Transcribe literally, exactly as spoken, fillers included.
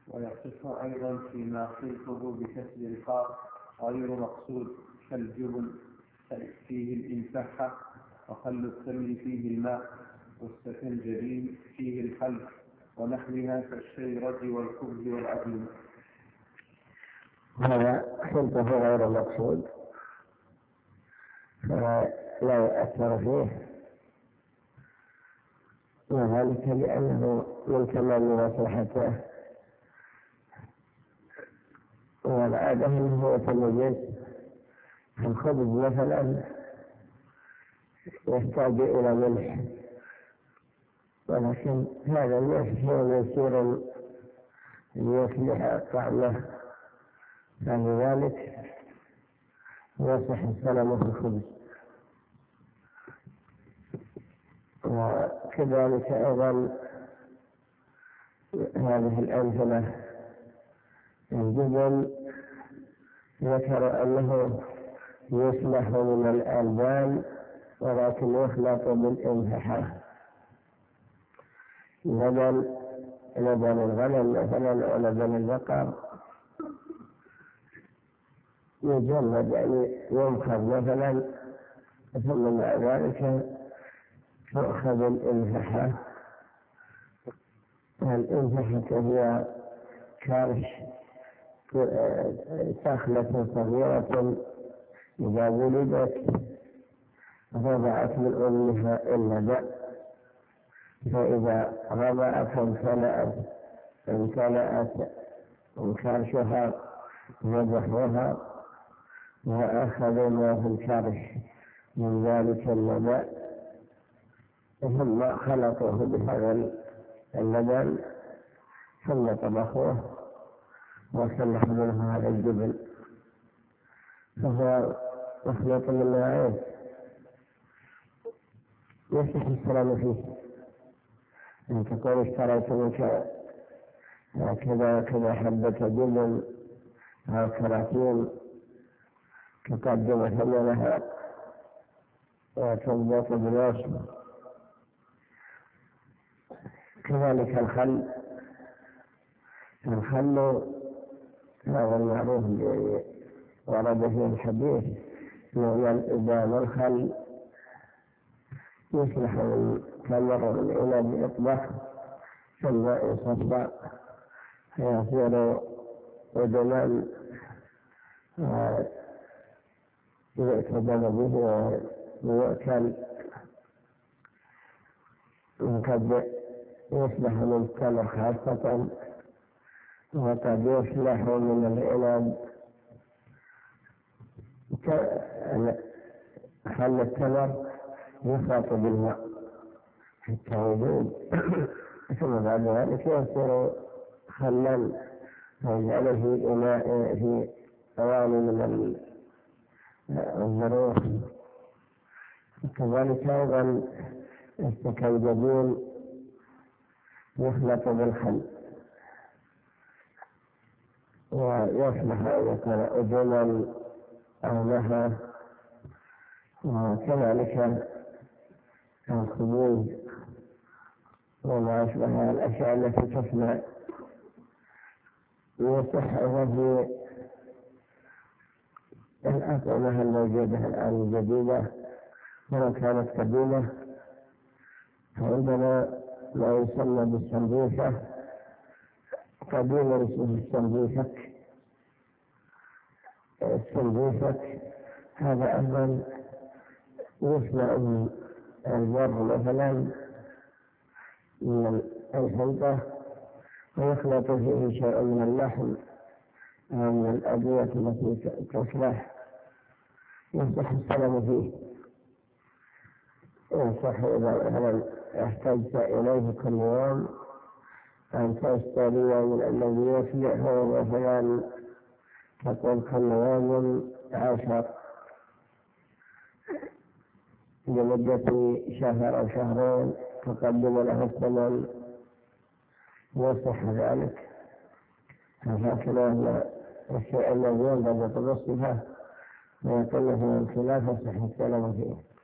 ويصح أيضا فيما خلطه بكسر الخاء غير مقصود كالجبن فيه الإنفحة، وخل التمر فيه الماء، والسفنجبين فيه الخل، ونحوها كالشيرة والخبز والعجين. هذا خلطه غير مقصود فلا يؤثر فيه، وذلك لأنه من كمال مصلحته، والعادة أنه يتميز. الخبز مثلا يحتاج إلى ملح، ولكن هذا الملح هو يسير ليصلح طعمه، فلذلك يصح السلام في الخبز. وكذلك أيضا هذه الأمثلة الجبن ذكر أنه يصلح من الألبان ولكن يخلط بالإنفحة، لبن لبن الغنم مثلا أو لبن البقر يجلد، يعني ينخر مثلا، ثم مع ذلك تؤخذ الإنفحة. الإنفحة هي كرش سخلة صغيرة إذا ولدت رضعت من أمها اللبن، فإذا رضعت امتلأت امتلأت كرشها وضحوها، وأخذوا ما في الكرش من ذلك اللبن ثم خلطوه بهذا اللبن ثم طبخوه وسلحوا منه هذا الجبن، فهو مخلوط من نوعين يصح السلام فيه. أن تكون اشتريت منك كذا كذا حبة جبن أو كراتين تقدم ثمنها وتضبط بالوصف. كذلك الخل الخل هذا المعروف ورد فيه الحديث أن الإبان الخل يصلح من تمر العنب يطبخ ثم يصفى فيصير ودما يعتبر به ويؤكل، وقد يصلح من التمر خاصة، وقد يصلح من العنب. خل التمر يخلط بالماء حتى وجود، ثم بعد ذلك يصير خلا ويجعله في إناء في أواني من الظروف. كذلك أيضا السكنجبين يخلط بالخل ويصلح أن يكون أجلا أو لها. وكذلك الخبز وما أشبه الأشياء التي تصنع يصح في الأطعمة الموجودة الآن الجديدة ولو كانت قديمة. فعندنا ما يسمى بالسمبوسة، قديما اسمه السمبوسك. السمبوسك هذا أيضا يصنع من البر مثلا من الحنطة ويخلط فيه شيء من اللحم أو من الأدوية التي تصلح، يصح السلام فيه. يصح إذا مثلا احتجت إليه كل يوم أن تشتري من الذي يصلح مثلا تقول كل يوم عشر لمدة شهر أو شهرين تقدم له الثمن، يصح ذلك. فهكذا الشيء الذي ينبغي تبصره ويكون له الخلاف يصح السلام فيه.